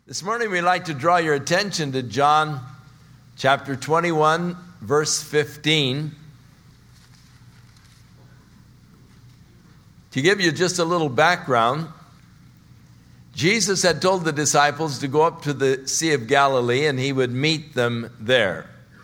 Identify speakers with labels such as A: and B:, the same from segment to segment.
A: This morning we'd like to draw your attention to John chapter 21, verse 15. To give you just a little background, Jesus had told the disciples to go up to the Sea of Galilee and he would meet them there.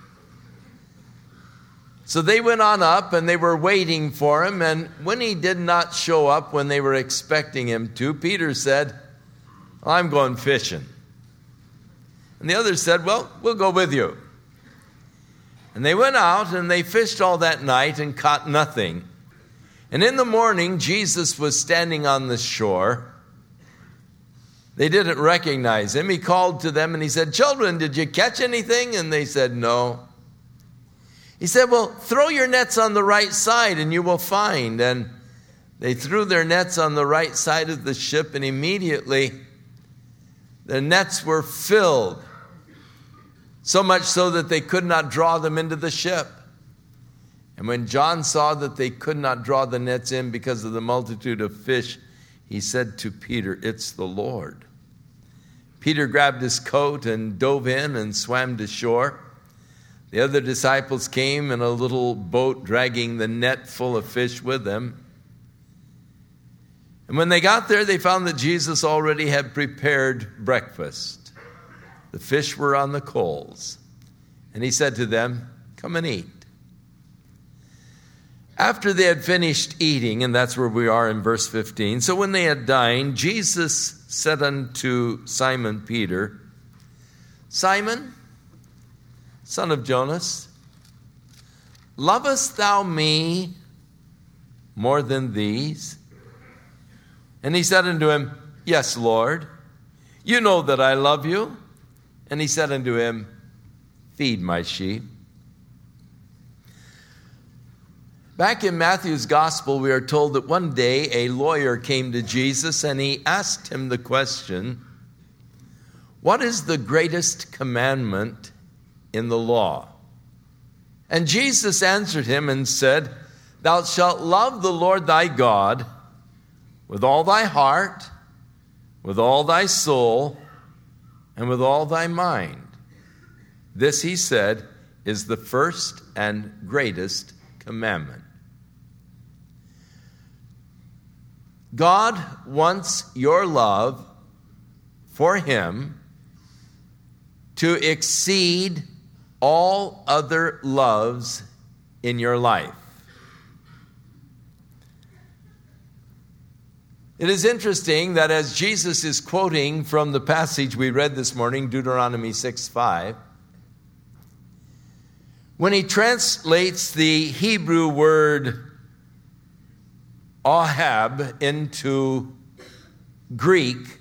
A: So they went on up and they were waiting for him, and when he did not show up when they were expecting him to, Peter said, "I'm going fishing." And the others said, "Well, we'll go with you." And they went out and they fished all that night and caught nothing. And in the morning, Jesus was standing on the shore. They didn't recognize him. He called to them and he said, "Children, did you catch anything?" And they said, "No." He said, "Well, throw your nets on the right side and you will find." And they threw their nets on the right side of the ship, and immediately the nets were filled, so much so that they could not draw them into the ship. And when John saw that they could not draw the nets in because of the multitude of fish, he said to Peter, "It's the Lord." Peter grabbed his coat and dove in and swam to shore. The other disciples came in a little boat, dragging the net full of fish with them. And when they got there, they found that Jesus already had prepared breakfast. The fish were on the coals. And he said to them, "Come and eat." After they had finished eating, and that's where we are in verse 15, so when they had dined, Jesus said unto Simon Peter, "Simon, son of Jonas, lovest thou me more than these?" And he said unto him, "Yes, Lord, you know that I love you." And he said unto him, "Feed my sheep." Back in Matthew's gospel, we are told that one day a lawyer came to Jesus and he asked him the question, "What is the greatest commandment in the law?" And Jesus answered him and said, "Thou shalt love the Lord thy God with all thy heart, with all thy soul, and with all thy mind." This, he said, is the first and greatest commandment. God wants your love for him to exceed all other loves in your life. It is interesting that as Jesus is quoting from the passage we read this morning, Deuteronomy 6:5, when he translates the Hebrew word Ahab into Greek,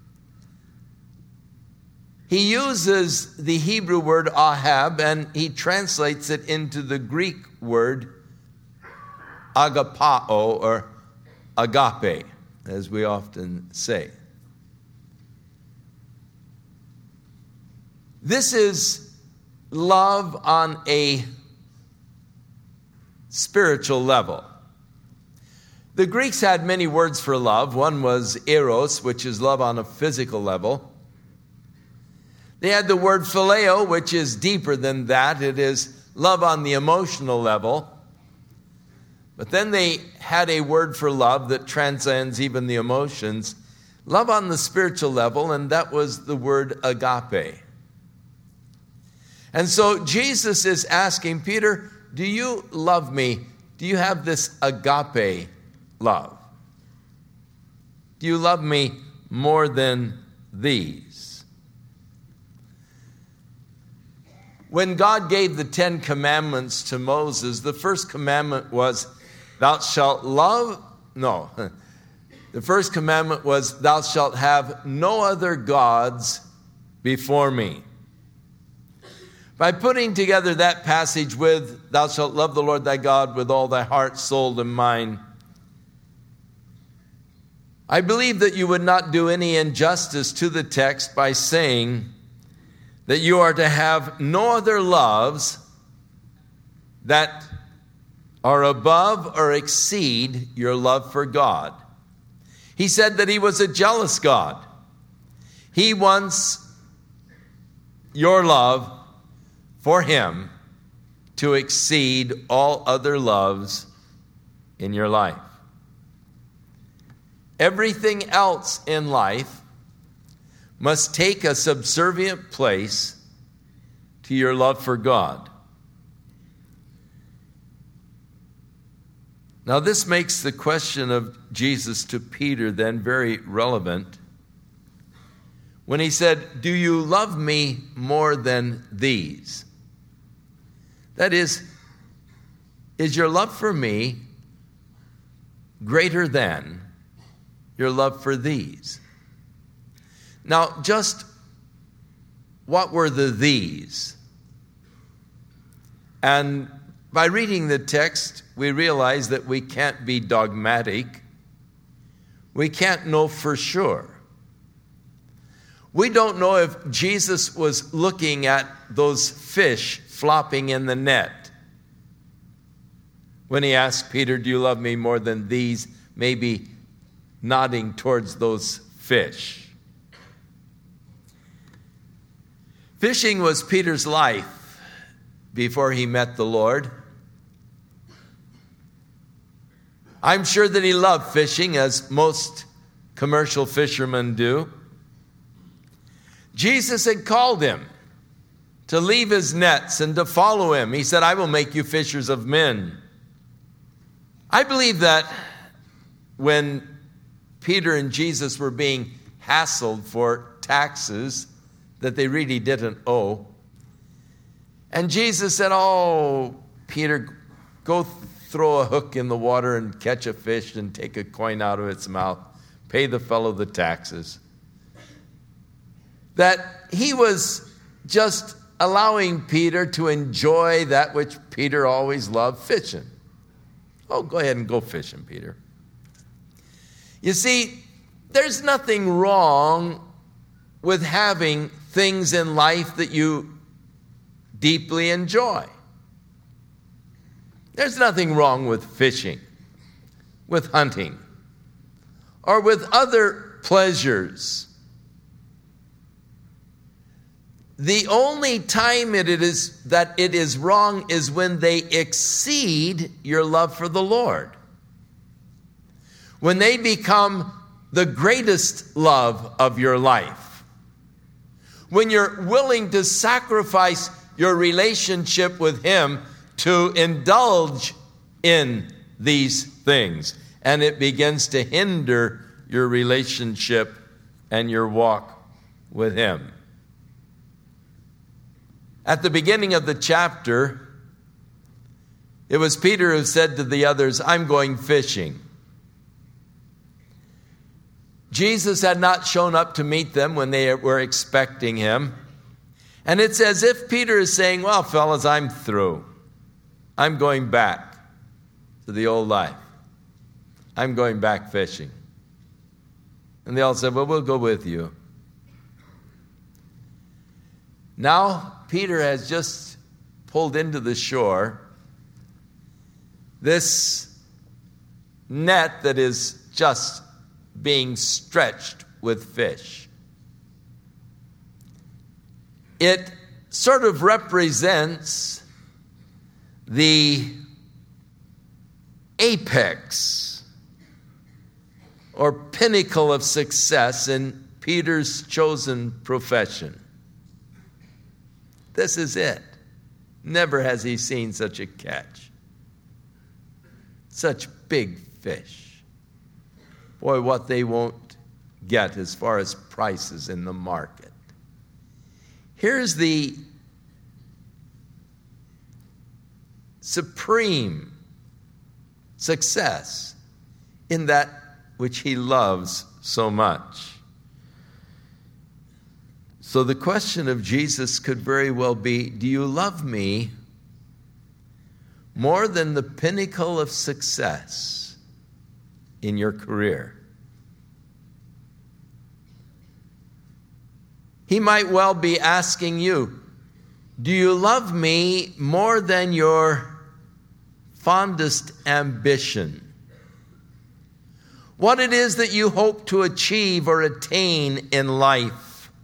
A: he uses the Hebrew word Ahab and he translates it into the Greek word agapao, or agape, as we often say. This is love on a spiritual level. The Greeks had many words for love. One was eros, which is love on a physical level. They had the word phileo, which is deeper than that. It is love on the emotional level. But then they had a word for love that transcends even the emotions, love on the spiritual level, and that was the word agape. And so Jesus is asking Peter, do you love me? Do you have this agape love? Do you love me more than these? When God gave the 10 commandments to Moses, the first commandment was, thou shalt love, no. The first commandment was, thou shalt have no other gods before me. By putting together that passage with, thou shalt love the Lord thy God with all thy heart, soul, and mind, I believe that you would not do any injustice to the text by saying that you are to have no other loves that are above or exceed your love for God. He said that he was a jealous God. He wants your love for him to exceed all other loves in your life. Everything else in life must take a subservient place to your love for God. Now, this makes the question of Jesus to Peter then very relevant when he said, "Do you love me more than these?" That is your love for me greater than your love for these? Now, just what were the these? And by reading the text, we realize that we can't be dogmatic. We can't know for sure. We don't know if Jesus was looking at those fish flopping in the net when he asked Peter, "Do you love me more than these?" Maybe nodding towards those fish. Fishing was Peter's life before he met the Lord. I'm sure that he loved fishing, as most commercial fishermen do. Jesus had called him to leave his nets and to follow him. He said, "I will make you fishers of men." I believe that when Peter and Jesus were being hassled for taxes that they really didn't owe, and Jesus said, "Oh, Peter, go throw a hook in the water and catch a fish and take a coin out of its mouth. Pay the fellow the taxes." That he was just allowing Peter to enjoy that which Peter always loved, fishing. "Oh, go ahead and go fishing, Peter." You see, there's nothing wrong with having things in life that you deeply enjoy. There's nothing wrong with fishing, with hunting, or with other pleasures. The only time it is wrong is when they exceed your love for the Lord. When they become the greatest love of your life. When you're willing to sacrifice your relationship with him to indulge in these things, and it begins to hinder your relationship and your walk with him. At the beginning of the chapter, it was Peter who said to the others, "I'm going fishing." Jesus had not shown up to meet them when they were expecting him. And it's as if Peter is saying, "Well, fellas, I'm through. I'm going back to the old life. I'm going back fishing." And they all said, "Well, we'll go with you." Now, Peter has just pulled into the shore this net that is just being stretched with fish. It sort of represents the apex or pinnacle of success in Peter's chosen profession. This is it. Never has he seen such a catch. Such big fish. Boy, what they won't get as far as prices in the market. Here's the supreme success in that which he loves so much. So the question of Jesus could very well be, do you love me more than the pinnacle of success in your career? He might well be asking you, do you love me more than your fondest ambition? What it is that you hope to achieve or attain in life?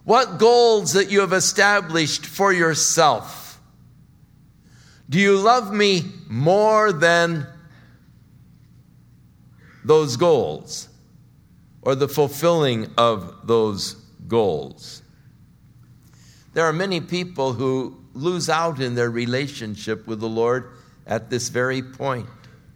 A: What goals that you have established for yourself? Do you love me more than those goals or the fulfilling of those goals? There are many people who lose out in their relationship with the Lord at this very point.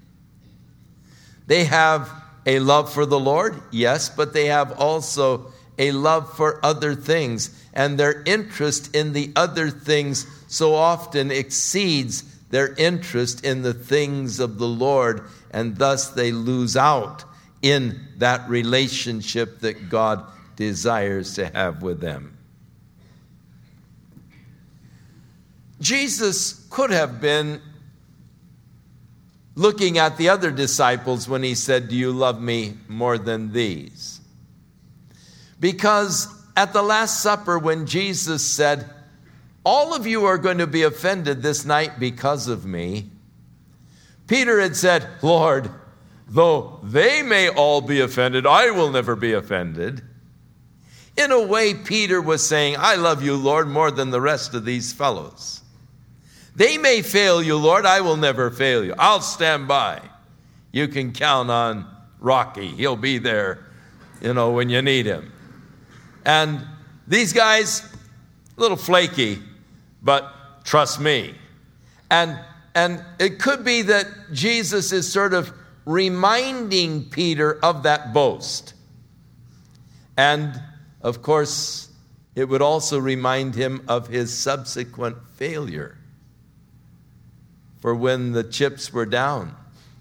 A: They have a love for the Lord, yes, but they have also a love for other things, and their interest in the other things so often exceeds their interest in the things of the Lord, and thus they lose out in that relationship that God desires to have with them. Jesus could have been looking at the other disciples when he said, "Do you love me more than these?" Because at the Last Supper, when Jesus said, "All of you are going to be offended this night because of me," Peter had said, "Lord, though they may all be offended, I will never be offended." In a way, Peter was saying, "I love you, Lord, more than the rest of these fellows. They may fail you, Lord, I will never fail you. I'll stand by. You can count on Rocky. He'll be there, when you need him." And these guys, a little flaky, but trust me. And it could be that Jesus is sort of reminding Peter of that boast. And, of course, it would also remind him of his subsequent failure. For when the chips were down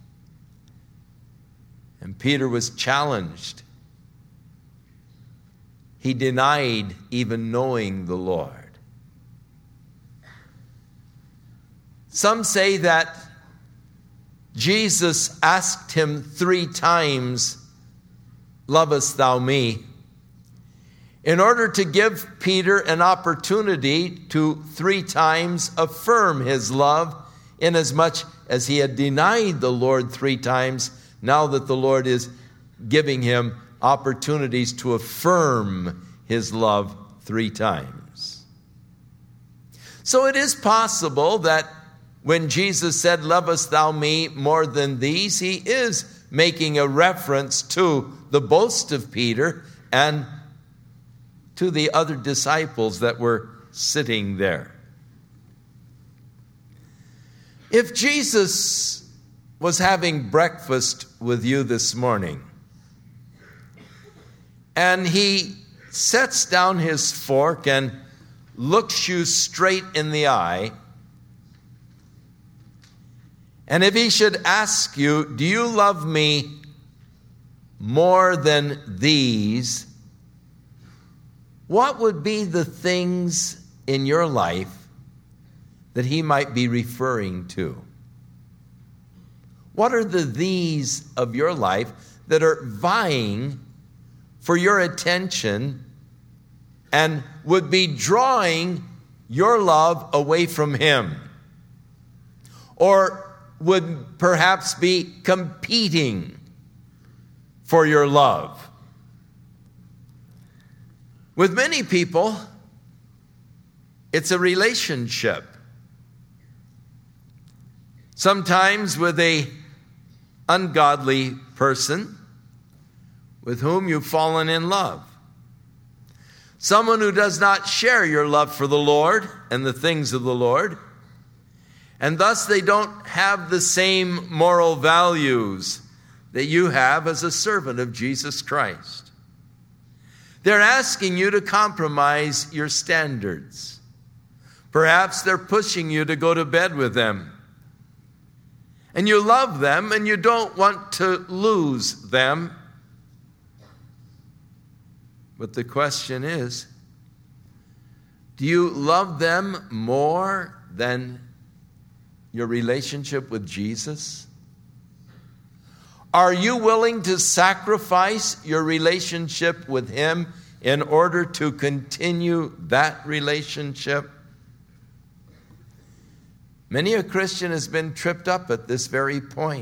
A: and Peter was challenged, he denied even knowing the Lord. Some say that Jesus asked him 3 times, "Lovest thou me?" in order to give Peter an opportunity to 3 times affirm his love, inasmuch as he had denied the Lord 3 times, now that the Lord is giving him opportunities to affirm his love 3 times. So it is possible that when Jesus said, "Lovest thou me more than these?" he is making a reference to the boast of Peter and to the other disciples that were sitting there. If Jesus was having breakfast with you this morning and he sets down his fork and looks you straight in the eye, and if he should ask you, "Do you love me more than these?" what would be the things in your life that he might be referring to? What are the these of your life that are vying for your attention and would be drawing your love away from him? Or would perhaps be competing for your love? With many people, it's a relationship. Sometimes with a ungodly person with whom you've fallen in love. Someone who does not share your love for the Lord and the things of the Lord, and thus they don't have the same moral values that you have as a servant of Jesus Christ. They're asking you to compromise your standards. Perhaps they're pushing you to go to bed with them. And you love them and you don't want to lose them. But the question is, do you love them more than your relationship with Jesus? Are you willing to sacrifice your relationship with him in order to continue that relationship? Many a Christian has been tripped up at this very point.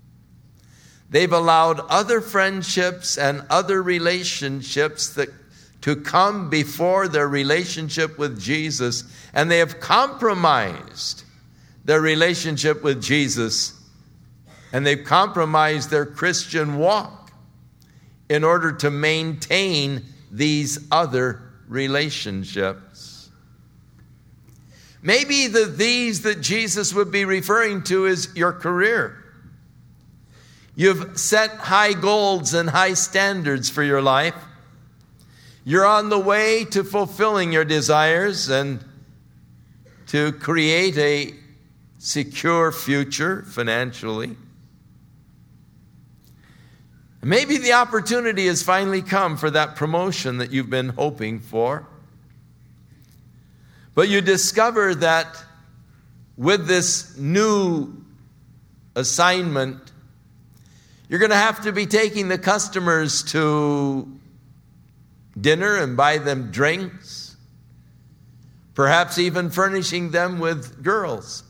A: They've allowed other friendships and other relationships that to come before their relationship with Jesus, and they have compromised their relationship with Jesus, and they've compromised their Christian walk in order to maintain these other relationships. Maybe the these that Jesus would be referring to is your career. You've set high goals and high standards for your life. You're on the way to fulfilling your desires and to create a secure future financially. Maybe the opportunity has finally come for that promotion that you've been hoping for. But you discover that with this new assignment, you're going to have to be taking the customers to dinner and buy them drinks, perhaps even furnishing them with girls.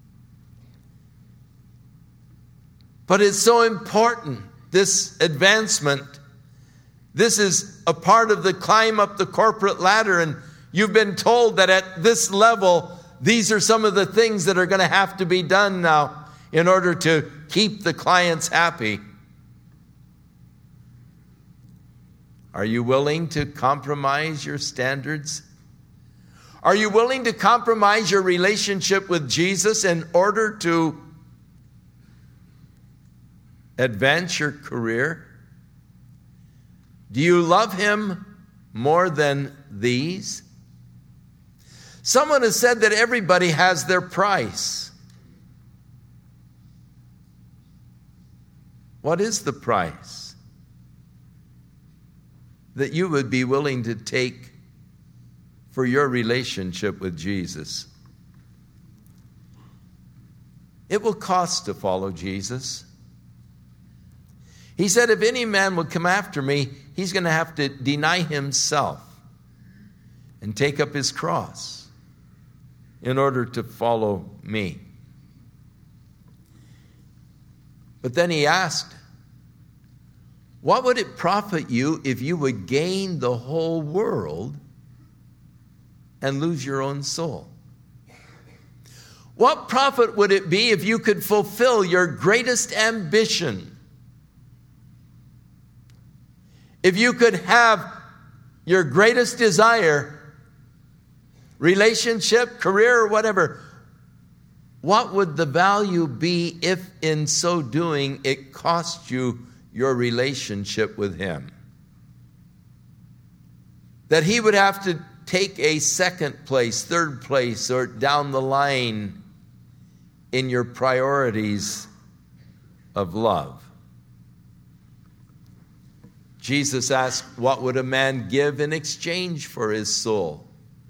A: But it's so important, this advancement. This is a part of the climb up the corporate ladder, and you've been told that at this level, these are some of the things that are going to have to be done now in order to keep the clients happy. Are you willing to compromise your standards? Are you willing to compromise your relationship with Jesus in order to advance your career? Do you love Him more than these? Someone has said that everybody has their price. What is the price that you would be willing to take for your relationship with Jesus? It will cost to follow Jesus. He said, if any man would come after me, he's going to have to deny himself and take up his cross in order to follow me. But then he asked, what would it profit you if you would gain the whole world and lose your own soul? What profit would it be if you could fulfill your greatest ambition? If you could have your greatest desire, relationship, career, or whatever, what would the value be if in so doing it cost you your relationship with Him? That He would have to take a second place, third place, or down the line in your priorities of love. Jesus asked, what would a man give in exchange for his soul?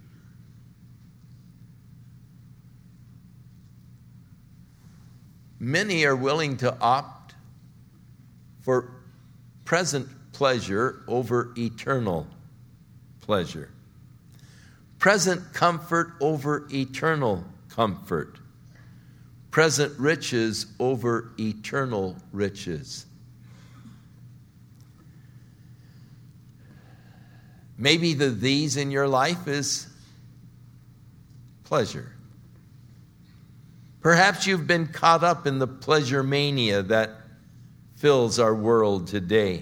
A: Many are willing to opt for present pleasure over eternal pleasure. Present comfort over eternal comfort. Present riches over eternal riches. Maybe the these in your life is pleasure. Perhaps you've been caught up in the pleasure mania that fills our world today.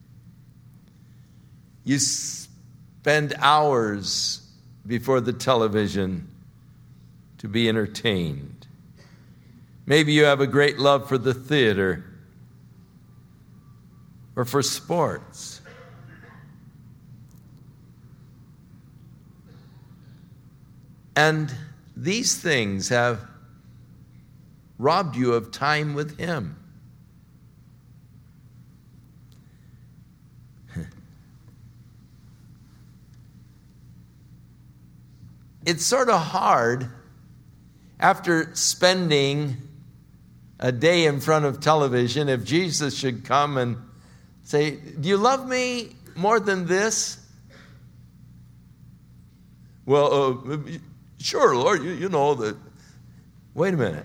A: You spend hours before the television to be entertained. Maybe you have a great love for the theater or for sports. And these things have robbed you of time with Him. It's sort of hard after spending a day in front of television if Jesus should come and say, do you love me more than this? Well, sure, Lord, you know that. Wait a minute.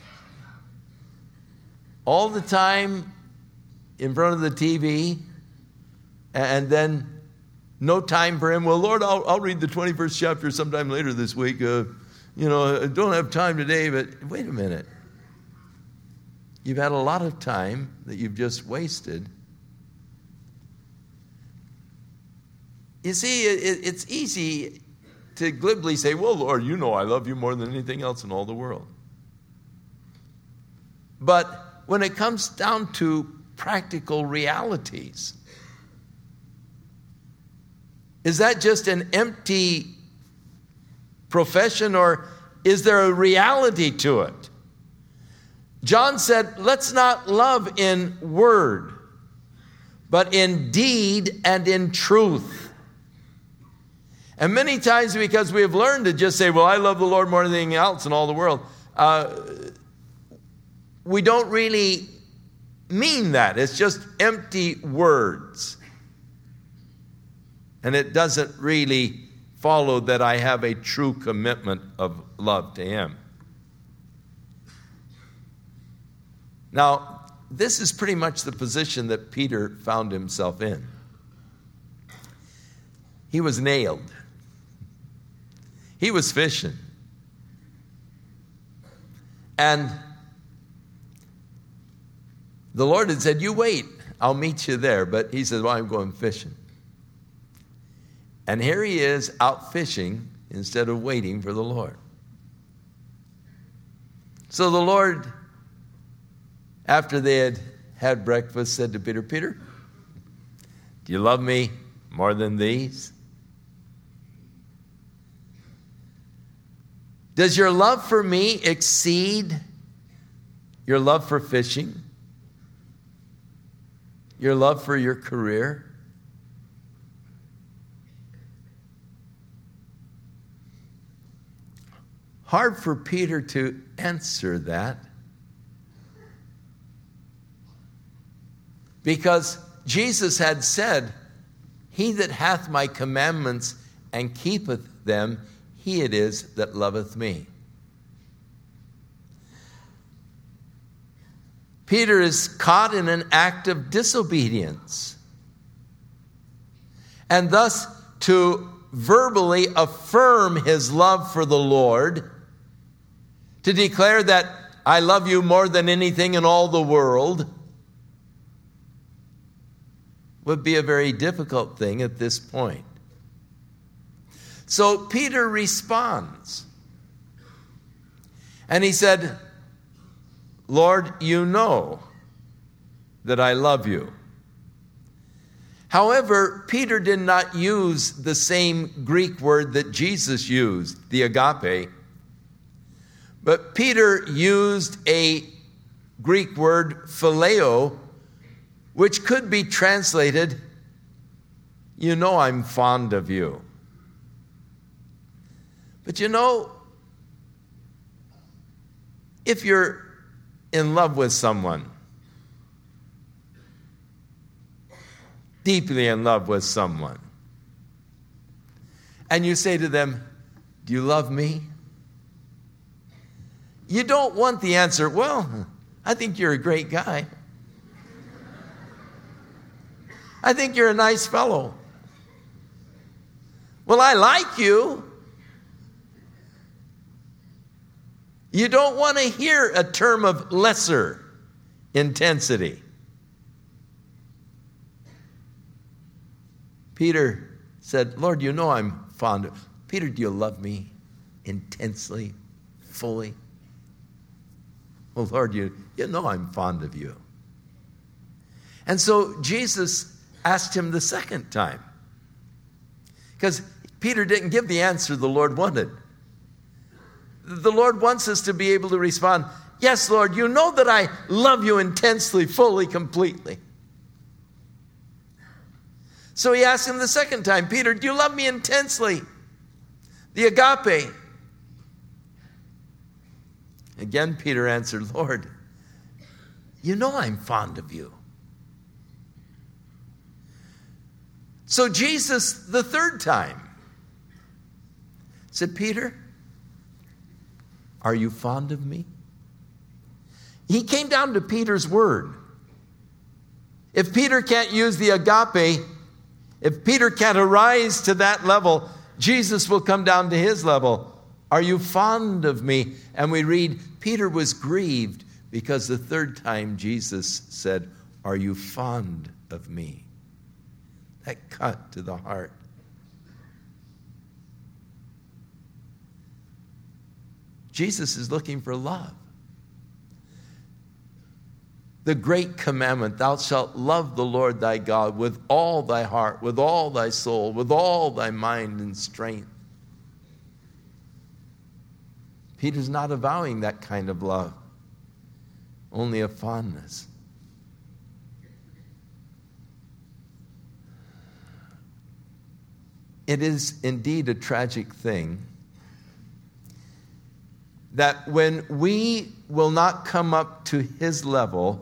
A: All the time in front of the TV, and then No time for him. Well, Lord, I'll read the 21st chapter sometime later this week. I don't have time today, but wait a minute. You've had a lot of time that you've just wasted. You see, it's easy to glibly say, well, Lord, you know I love you more than anything else in all the world. But when it comes down to practical realities, is that just an empty profession, or is there a reality to it? John said, let's not love in word, but in deed and in truth. And many times, because we have learned to just say, well, I love the Lord more than anything else in all the world, we don't really mean that. It's just empty words. And it doesn't really follow that I have a true commitment of love to him. Now, this is pretty much the position that Peter found himself in. He was nailed. He was fishing. And the Lord had said, you wait, I'll meet you there. But he said, well, I'm going fishing. And here he is out fishing instead of waiting for the Lord. So the Lord, after they had breakfast, said to Peter, Peter, do you love me more than these? Does your love for me exceed your love for fishing? Your love for your career? Hard for Peter to answer that, because Jesus had said, he that hath my commandments and keepeth them, he it is that loveth me. Peter is caught in an act of disobedience. And thus, to verbally affirm his love for the Lord, to declare that I love you more than anything in all the world, would be a very difficult thing at this point. So Peter responds. And he said, Lord, you know that I love you. However, Peter did not use the same Greek word that Jesus used, the agape. But Peter used a Greek word, phileo, which could be translated, you know I'm fond of you. But you know, if you're in love with someone, deeply in love with someone, and you say to them, do you love me? You don't want the answer, well, I think you're a great guy. I think you're a nice fellow. Well, I like you. You don't want to hear a term of lesser intensity. Peter said, Lord, you know I'm fond of you. Peter, do you love me intensely, fully? Well, Lord, you know I'm fond of you. And so Jesus asked him the second time, because Peter didn't give the answer the Lord wanted. The Lord wants us to be able to respond, yes, Lord, you know that I love you intensely, fully, completely. So he asked him the second time, Peter, do you love me intensely? The agape. Again, Peter answered, Lord, you know I'm fond of you. So Jesus, the third time, said, Peter, are you fond of me? He came down to Peter's word. If Peter can't use the agape, If Peter can't arise to that level, Jesus will come down to his level. Are you fond of me? And we read, Peter was grieved because the third time Jesus said, are you fond of me? That cut to the heart. Jesus is looking for love. The great commandment, thou shalt love the Lord thy God with all thy heart, with all thy soul, with all thy mind and strength. Peter's not avowing that kind of love, only a fondness. It is indeed a tragic thing that when we will not come up to his level,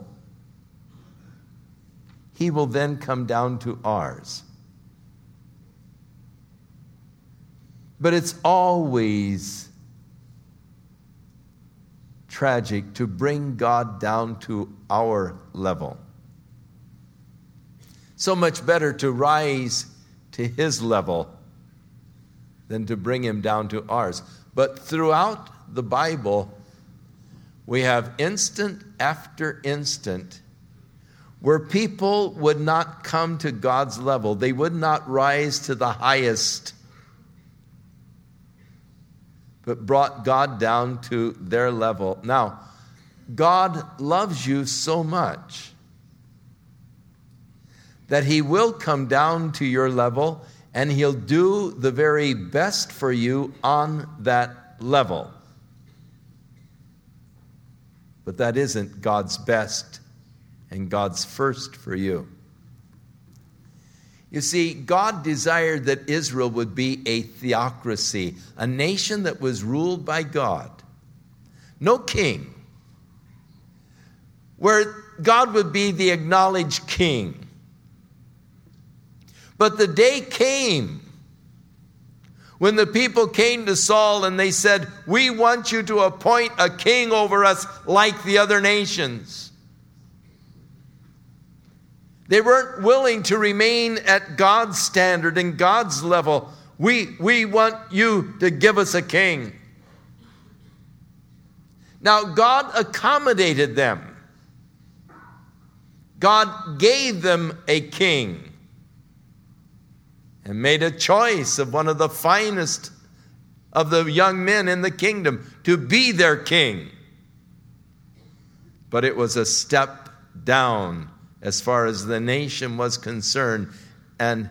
A: he will then come down to ours. But it's always tragic to bring God down to our level. So much better to rise to his level than to bring him down to ours. But throughout the Bible, we have instant after instant where people would not come to God's level. They would not rise to the highest, but brought God down to their level. Now, God loves you so much that he will come down to your level and he'll do the very best for you on that level. But that isn't God's best and God's first for you. You see, God desired that Israel would be a theocracy, a nation that was ruled by God. No king. Where God would be the acknowledged king. But the day came when the people came to Saul and they said, we want you to appoint a king over us like the other nations. They weren't willing to remain at God's standard and God's level. We want you to give us a king. Now, God accommodated them. God gave them a king and made a choice of one of the finest of the young men in the kingdom to be their king. But it was a step down as far as the nation was concerned, and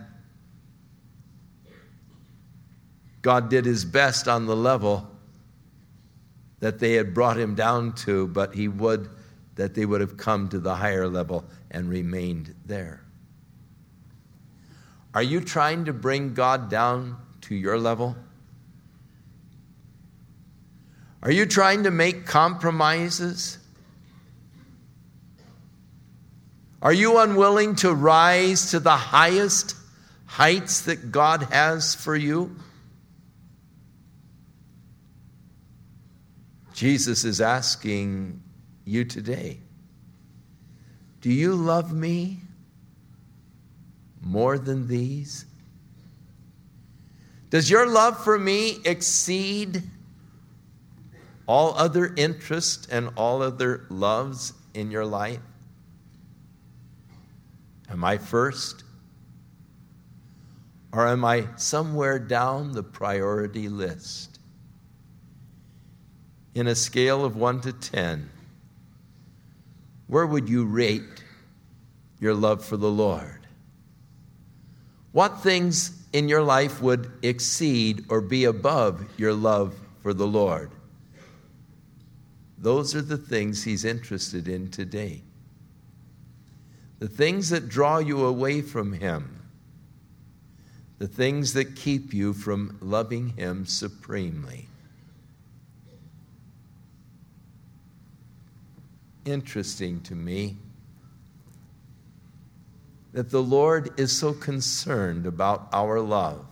A: God did his best on the level that they had brought him down to, but he would that they would have come to the higher level and remained there. Are you trying to bring God down to your level? Are you trying to make compromises? Are you unwilling to rise to the highest heights that God has for you? Jesus is asking you today, do you love me more than these? Does your love for me exceed all other interests and all other loves in your life? Am I first? Or am I somewhere down the priority list? In a scale of 1 to 10, where would you rate your love for the Lord? What things in your life would exceed or be above your love for the Lord? Those are the things he's interested in today. The things that draw you away from him. The things that keep you from loving him supremely. Interesting to me that the Lord is so concerned about our love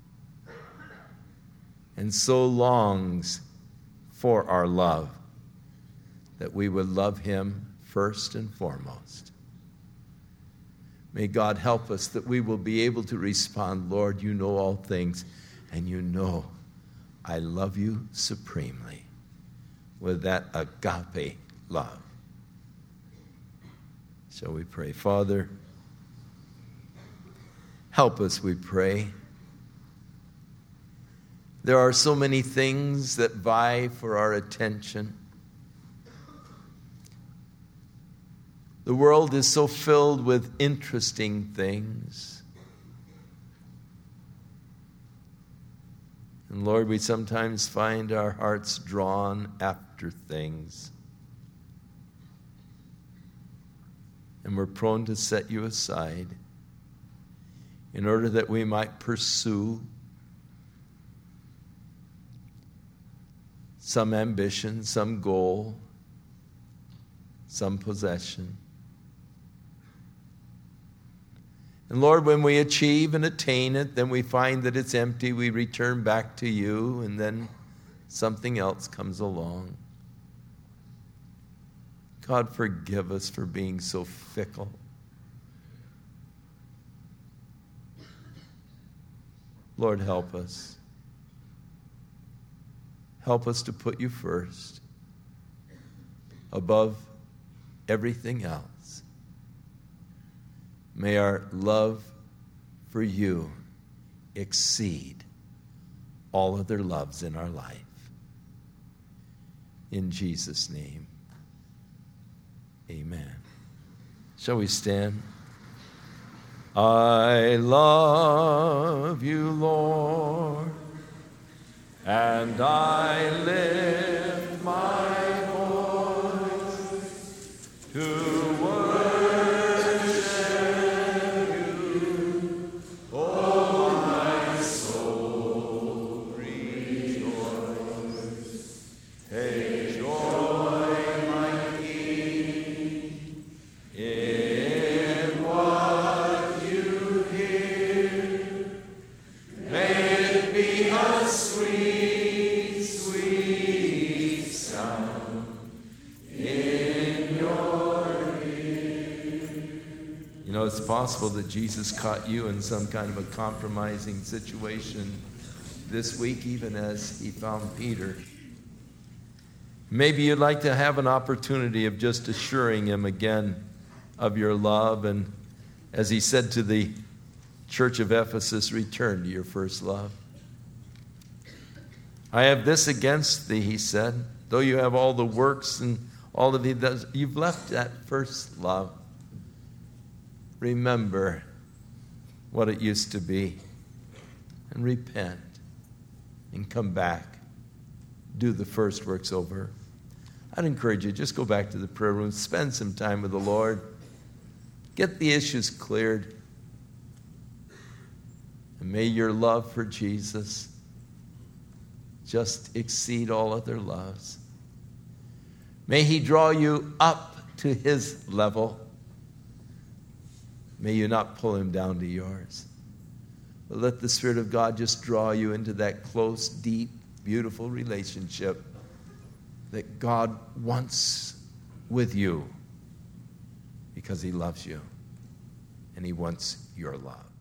A: and so longs for our love that we would love him first and foremost. May God help us that we will be able to respond, Lord, you know all things, and you know I love you supremely with that agape love. Shall we pray? Father, help us, we pray. There are so many things that vie for our attention. The world is so filled with interesting things. And Lord, we sometimes find our hearts drawn after things. And we're prone to set you aside in order that we might pursue some ambition, some goal, some possession. And Lord, when we achieve and attain it, then we find that it's empty. We return back to you, and then something else comes along. God, forgive us for being so fickle. Lord, help us. Help us to put you first, above everything else. May our love for you exceed all other loves in our life. In Jesus' name, amen. Shall we stand? I love you, Lord, and I lift my voice to it's possible that Jesus caught you in some kind of a compromising situation this week, even as he found Peter. Maybe you'd like to have an opportunity of just assuring him again of your love. And as he said to the church of Ephesus, return to your first love. I have this against thee, he said, though you have all the works and all of these, you've left that first love. Remember what it used to be and repent and come back. Do the first works over. I'd encourage you, just go back to the prayer room, spend some time with the Lord, get the issues cleared, and may your love for Jesus just exceed all other loves. May he draw you up to his level. May you not pull him down to yours. But let the Spirit of God just draw you into that close, deep, beautiful relationship that God wants with you because he loves you and he wants your love.